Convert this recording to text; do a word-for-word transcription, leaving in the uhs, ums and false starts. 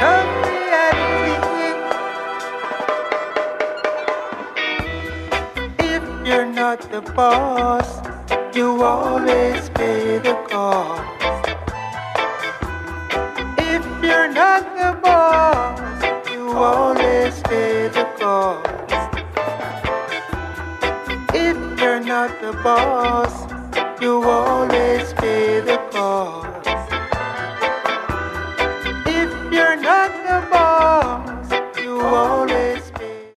of reality. If you're not the boss, you always pay the cost. If you're not the boss, you always pay the cost. If you're not the boss, you always pay the cost.